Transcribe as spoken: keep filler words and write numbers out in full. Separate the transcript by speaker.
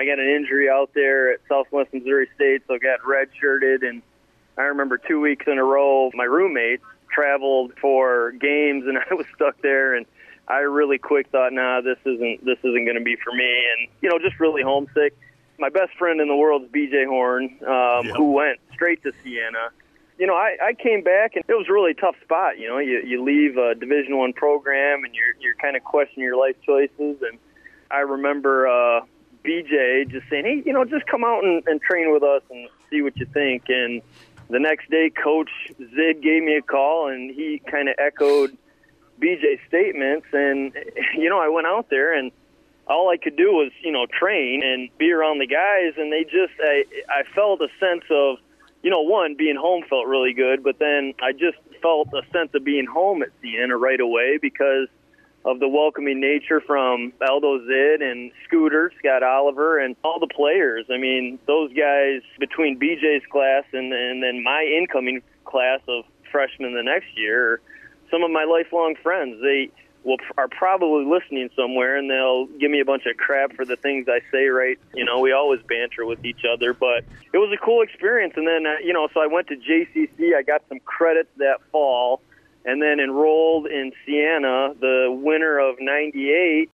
Speaker 1: I got an injury out there at Southwest Missouri State, so I got redshirted. And I remember two weeks in a row, my roommate traveled for games, and I was stuck there. And I really quick thought, nah, this isn't this isn't going to be for me. And, you know, just really homesick. My best friend in the world is B J Horn, um,
Speaker 2: Yep.
Speaker 1: who went straight to Siena. You know, I, I came back, and it was a really tough spot. You know, you, you leave a Division One program, and you're you're kind of questioning your life choices. And I remember uh, B J just saying, hey, you know, just come out and, and train with us and see what you think. And the next day, Coach Zig gave me a call, and he kind of echoed B J's statements. And, you know, I went out there, and all I could do was, you know, train and be around the guys. And they just, I, I felt a sense of, you know, one, being home felt really good, but then I just felt a sense of being home at Siena right away because of the welcoming nature from Aldo Zid and Scooter, Scott Oliver, and all the players. I mean, those guys, between B J's class and, and then my incoming class of freshmen the next year, are some of my lifelong friends. They will are probably listening somewhere, and they'll give me a bunch of crap for the things I say, right? You know, we always banter with each other, but it was a cool experience. And then, uh, you know, so I went to J C C. I got some credits that fall, and then enrolled in Siena the winter of ninety-eight.